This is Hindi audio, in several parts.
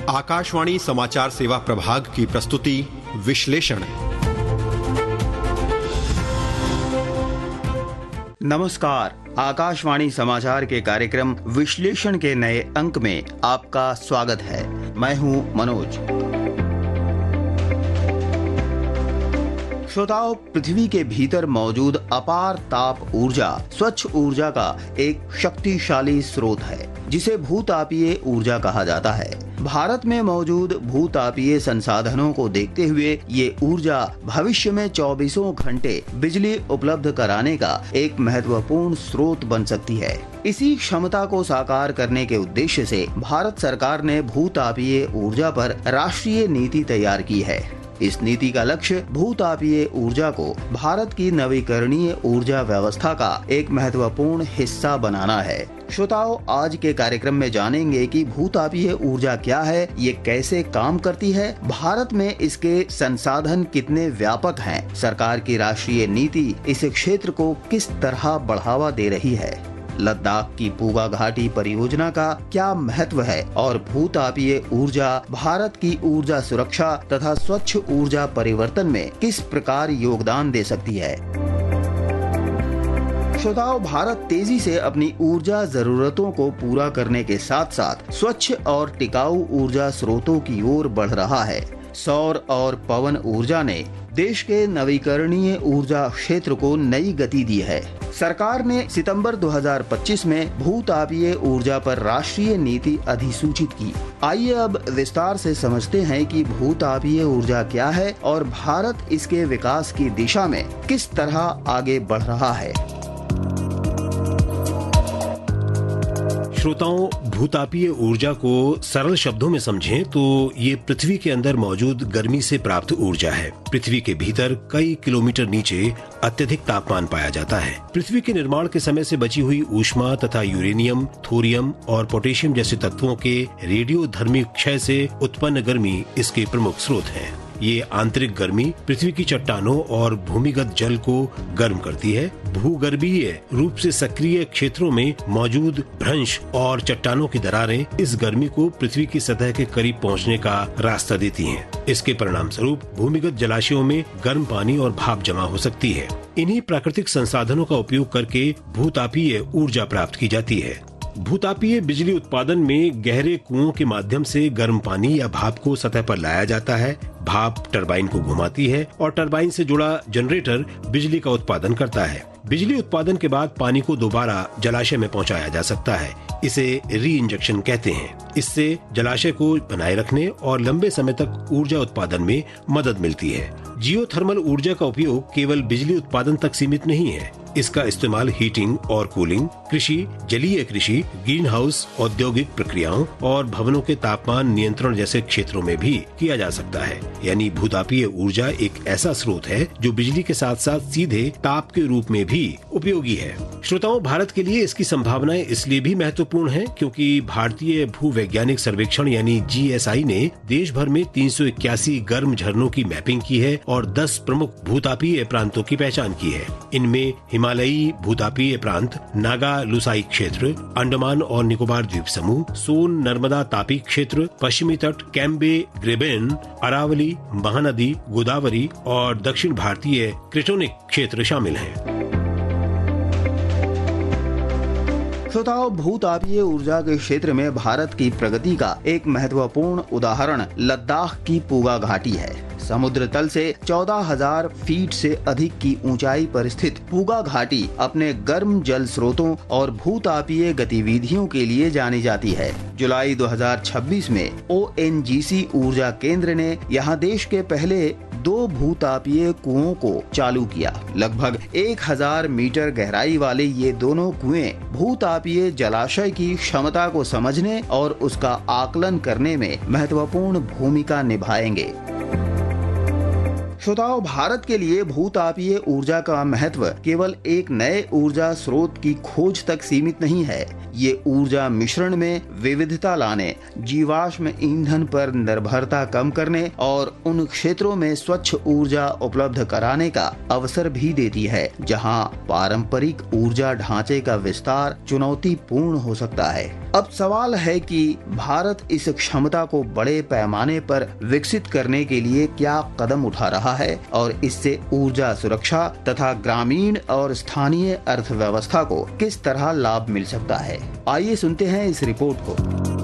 आकाशवाणी समाचार सेवा प्रभाग की प्रस्तुति विश्लेषण। नमस्कार, आकाशवाणी समाचार के कार्यक्रम विश्लेषण के नए अंक में आपका स्वागत है। मैं हूं मनोज। श्रोताओं, पृथ्वी के भीतर मौजूद अपार ताप ऊर्जा स्वच्छ ऊर्जा का एक शक्तिशाली स्रोत है, जिसे भूतापीय ऊर्जा कहा जाता है। भारत में मौजूद भूतापीय संसाधनों को देखते हुए ये ऊर्जा भविष्य में 24 घंटे बिजली उपलब्ध कराने का एक महत्वपूर्ण स्रोत बन सकती है। इसी क्षमता को साकार करने के उद्देश्य से भारत सरकार ने भूतापीय ऊर्जा पर राष्ट्रीय नीति तैयार की है। इस नीति का लक्ष्य भूतापीय ऊर्जा को भारत की नवीकरणीय ऊर्जा व्यवस्था का एक महत्वपूर्ण हिस्सा बनाना है। श्रोताओं, आज के कार्यक्रम में जानेंगे कि भूतापीय ऊर्जा क्या है, ये कैसे काम करती है, भारत में इसके संसाधन कितने व्यापक हैं, सरकार की राष्ट्रीय नीति इस क्षेत्र को किस तरह बढ़ावा दे रही है, लद्दाख की पूगा घाटी परियोजना का क्या महत्व है और भूतापीय ऊर्जा भारत की ऊर्जा सुरक्षा तथा स्वच्छ ऊर्जा परिवर्तन में किस प्रकार योगदान दे सकती है। श्रोताओं, भारत तेजी से अपनी ऊर्जा जरूरतों को पूरा करने के साथ साथ स्वच्छ और टिकाऊ ऊर्जा स्रोतों की ओर बढ़ रहा है। सौर और पवन ऊर्जा ने देश के नवीकरणीय ऊर्जा क्षेत्र को नई गति दी है। सरकार ने सितंबर 2025 में भूतापीय ऊर्जा पर राष्ट्रीय नीति अधिसूचित की। आइए अब विस्तार से समझते हैं कि भूतापीय ऊर्जा क्या है और भारत इसके विकास की दिशा में किस तरह आगे बढ़ रहा है। श्रोताओं, भूतापीय ऊर्जा को सरल शब्दों में समझें तो ये पृथ्वी के अंदर मौजूद गर्मी से प्राप्त ऊर्जा है। पृथ्वी के भीतर कई किलोमीटर नीचे अत्यधिक तापमान पाया जाता है। पृथ्वी के निर्माण के समय से बची हुई ऊष्मा तथा यूरेनियम, थोरियम और पोटेशियम जैसे तत्वों के रेडियोधर्मी क्षय से उत्पन्न गर्मी इसके प्रमुख स्रोत हैं। ये आंतरिक गर्मी पृथ्वी की चट्टानों और भूमिगत जल को गर्म करती है। भूगर्भीय रूप से सक्रिय क्षेत्रों में मौजूद भ्रंश और चट्टानों की दरारें इस गर्मी को पृथ्वी की सतह के करीब पहुंचने का रास्ता देती हैं। इसके परिणाम स्वरूप भूमिगत जलाशयों में गर्म पानी और भाप जमा हो सकती है। इन्हीं प्राकृतिक संसाधनों का उपयोग करके भूतापीय ऊर्जा प्राप्त की जाती है। भूतापीय बिजली उत्पादन में गहरे कुओं के माध्यम से गर्म पानी या भाप को सतह पर लाया जाता है। भाप टरबाइन को घुमाती है और टरबाइन से जुड़ा जनरेटर बिजली का उत्पादन करता है। बिजली उत्पादन के बाद पानी को दोबारा जलाशय में पहुंचाया जा सकता है। इसे री इंजेक्शन कहते हैं। इससे जलाशय को बनाए रखने और लंबे समय तक ऊर्जा उत्पादन में मदद मिलती है। जियोथर्मल ऊर्जा का उपयोग केवल बिजली उत्पादन तक सीमित नहीं है। इसका इस्तेमाल हीटिंग और कूलिंग, कृषि, जलीय कृषि, ग्रीन हाउस, औद्योगिक प्रक्रियाओं और भवनों के तापमान नियंत्रण जैसे क्षेत्रों में भी किया जा सकता है। यानी भूतापीय ऊर्जा एक ऐसा स्रोत है जो बिजली के साथ साथ सीधे ताप के रूप में भी उपयोगी है। श्रोताओं, भारत के लिए इसकी संभावनाएं इसलिए भी महत्वपूर्ण हैं क्योंकि भारतीय भूवैज्ञानिक सर्वेक्षण यानी GSI ने देश भर में 381 गर्म झरनों की मैपिंग की है और 10 प्रमुख भूतापीय प्रांतों की पहचान की है। इनमें हिमालयी भूतापीय प्रांत, नागा लुसाई क्षेत्र, अंडमान और निकोबार द्वीप समूह, सोन नर्मदा तापी क्षेत्र, पश्चिमी तट, कैम्बे ग्रेबेन, अरावली, महानदी, गोदावरी और दक्षिण भारतीय क्रेटोनिक क्षेत्र शामिल हैं। श्रोताओं, भूतापीय ऊर्जा के क्षेत्र में भारत की प्रगति का एक महत्वपूर्ण उदाहरण लद्दाख की पूगा घाटी है। समुद्र तल से 14,000 फीट से अधिक की ऊंचाई पर स्थित पूगा घाटी अपने गर्म जल स्रोतों और भूतापीय गतिविधियों के लिए जानी जाती है। जुलाई 2026 में ONGC ऊर्जा केंद्र ने यहाँ देश के पहले 2 भूतापीय कुओं को चालू किया। लगभग 1000 मीटर गहराई वाले ये दोनों कुएं भूतापीय जलाशय की क्षमता को समझने और उसका आकलन करने में महत्वपूर्ण भूमिका निभाएंगे। श्रोताओं, भारत के लिए भूतापीय ऊर्जा का महत्व केवल एक नए ऊर्जा स्रोत की खोज तक सीमित नहीं है। ये ऊर्जा मिश्रण में विविधता लाने, जीवाश्म ईंधन पर निर्भरता कम करने और उन क्षेत्रों में स्वच्छ ऊर्जा उपलब्ध कराने का अवसर भी देती है जहां पारंपरिक ऊर्जा ढांचे का विस्तार चुनौतीपूर्ण हो सकता है। अब सवाल है कि भारत इस क्षमता को बड़े पैमाने पर विकसित करने के लिए क्या कदम उठा रहा है और इससे ऊर्जा सुरक्षा तथा ग्रामीण और स्थानीय अर्थव्यवस्था को किस तरह लाभ मिल सकता है। आइए सुनते हैं इस रिपोर्ट को।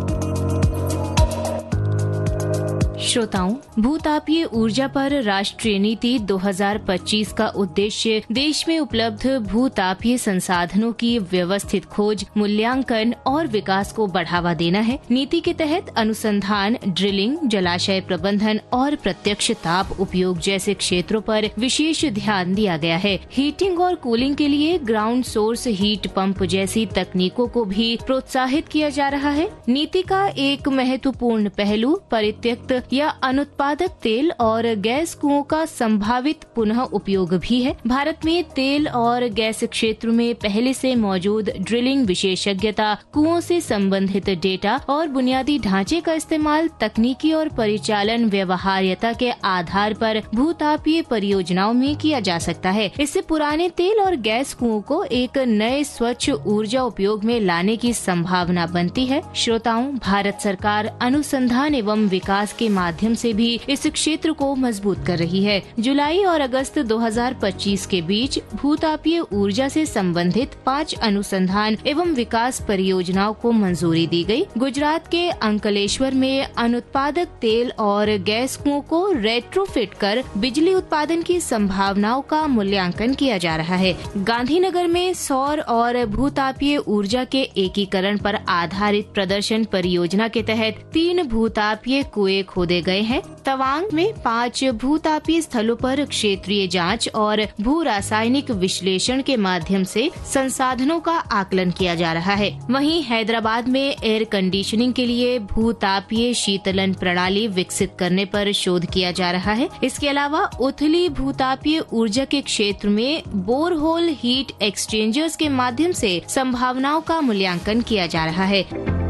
श्रोताओं, भूतापीय ऊर्जा पर राष्ट्रीय नीति 2025 का उद्देश्य देश में उपलब्ध भूतापीय संसाधनों की व्यवस्थित खोज, मूल्यांकन और विकास को बढ़ावा देना है। नीति के तहत अनुसंधान, ड्रिलिंग, जलाशय प्रबंधन और प्रत्यक्ष ताप उपयोग जैसे क्षेत्रों पर विशेष ध्यान दिया गया है। हीटिंग और कूलिंग के लिए ग्राउंड सोर्स हीट पंप जैसी तकनीकों को भी प्रोत्साहित किया जा रहा है। नीति का एक महत्वपूर्ण पहलू परित्यक्त या अनुत्पादक तेल और गैस कुओं का संभावित पुनः उपयोग भी है। भारत में तेल और गैस क्षेत्र में पहले से मौजूद ड्रिलिंग विशेषज्ञता, कुओं से संबंधित डेटा और बुनियादी ढांचे का इस्तेमाल तकनीकी और परिचालन व्यवहार्यता के आधार पर भूतापीय परियोजनाओं में किया जा सकता है। इससे पुराने तेल और गैस कुओं को एक नए स्वच्छ ऊर्जा उपयोग में लाने की संभावना बनती है। श्रोताओं, भारत सरकार अनुसंधान एवं विकास के माध्यम से भी इस क्षेत्र को मजबूत कर रही है। जुलाई और अगस्त 2025 के बीच भूतापीय ऊर्जा से संबंधित 5 अनुसंधान एवं विकास परियोजनाओं को मंजूरी दी गई। गुजरात के अंकलेश्वर में अनुत्पादक तेल और गैस कुओं को रेट्रोफिट कर बिजली उत्पादन की संभावनाओं का मूल्यांकन किया जा रहा है। गांधीनगर में सौर और भूतापीय ऊर्जा के एकीकरण पर आधारित प्रदर्शन परियोजना के तहत 3 भूतापीय कुएं खोदे गए हैं। तवांग में 5 भूतापीय स्थलों पर क्षेत्रीय जांच और भू रासायनिक विश्लेषण के माध्यम से संसाधनों का आकलन किया जा रहा है। वहीं हैदराबाद में एयर कंडीशनिंग के लिए भूतापीय शीतलन प्रणाली विकसित करने पर शोध किया जा रहा है। इसके अलावा उथली भूतापीय ऊर्जा के क्षेत्र में बोरहोल हीट एक्सचेंजर्स के माध्यम से संभावनाओं का मूल्यांकन किया जा रहा है।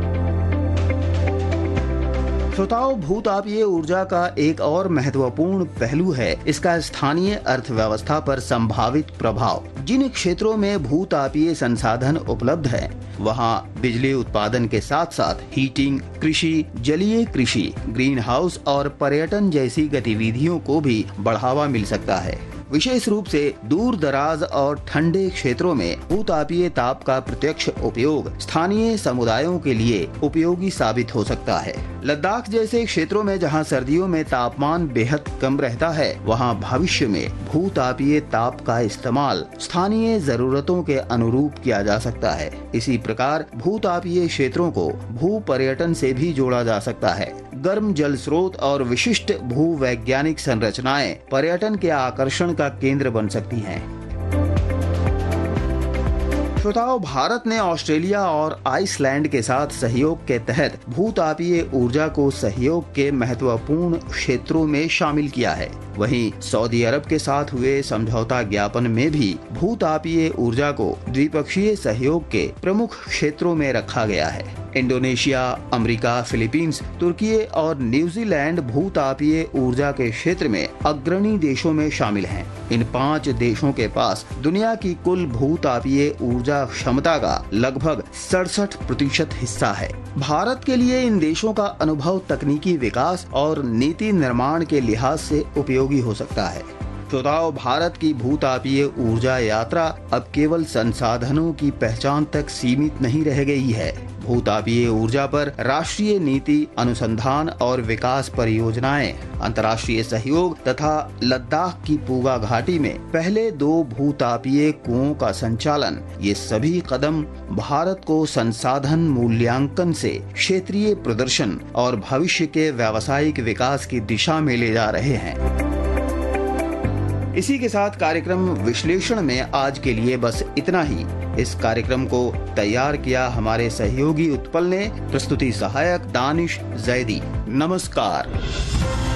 श्रोताओं, भूतापीय ऊर्जा का एक और महत्वपूर्ण पहलू है इसका स्थानीय अर्थव्यवस्था पर संभावित प्रभाव। जिन क्षेत्रों में भूतापीय संसाधन उपलब्ध है, वहां बिजली उत्पादन के साथ साथ हीटिंग, कृषि, जलीय कृषि, ग्रीन हाउस और पर्यटन जैसी गतिविधियों को भी बढ़ावा मिल सकता है। विशेष रूप से दूर दराज और ठंडे क्षेत्रों में भूतापीय ताप का प्रत्यक्ष उपयोग स्थानीय समुदायों के लिए उपयोगी साबित हो सकता है। लद्दाख जैसे क्षेत्रों में जहां सर्दियों में तापमान बेहद कम रहता है, वहां भविष्य में भूतापीय ताप का इस्तेमाल स्थानीय जरूरतों के अनुरूप किया जा सकता है। इसी प्रकार भूतापीय क्षेत्रों को भू पर्यटन से भी जोड़ा जा सकता है। गर्म जल स्रोत और विशिष्ट भूवैज्ञानिक संरचनाएं पर्यटन के आकर्षण का केंद्र बन सकती हैं। श्रोताओं, भारत ने ऑस्ट्रेलिया और आइसलैंड के साथ सहयोग के तहत भूतापीय ऊर्जा को सहयोग के महत्वपूर्ण क्षेत्रों में शामिल किया है। वहीं सऊदी अरब के साथ हुए समझौता ज्ञापन में भी भूतापीय ऊर्जा को द्विपक्षीय सहयोग के प्रमुख क्षेत्रों में रखा गया है। इंडोनेशिया, अमेरिका, फिलीपींस, तुर्की और न्यूजीलैंड भूतापीय ऊर्जा के क्षेत्र में अग्रणी देशों में शामिल हैं। इन 5 देशों के पास दुनिया की कुल भूतापीय ऊर्जा क्षमता का लगभग 67% हिस्सा है। भारत के लिए इन देशों का अनुभव तकनीकी विकास और नीति निर्माण के लिहाज से उपयोगी हो सकता है। श्रोताओं, भारत की भूतापीय ऊर्जा यात्रा अब केवल संसाधनों की पहचान तक सीमित नहीं रह गई है। भूतापीय ऊर्जा पर राष्ट्रीय नीति, अनुसंधान और विकास परियोजनाएं, अंतर्राष्ट्रीय सहयोग तथा लद्दाख की पूगा घाटी में पहले 2 भूतापीय कुओं का संचालन, ये सभी कदम भारत को संसाधन मूल्यांकन से क्षेत्रीय प्रदर्शन और भविष्य के व्यावसायिक विकास की दिशा में ले जा रहे हैं। इसी के साथ कार्यक्रम विश्लेषण में आज के लिए बस इतना ही। इस कार्यक्रम को तैयार किया हमारे सहयोगी उत्पल ने, प्रस्तुति सहायक दानिश जैदी। नमस्कार।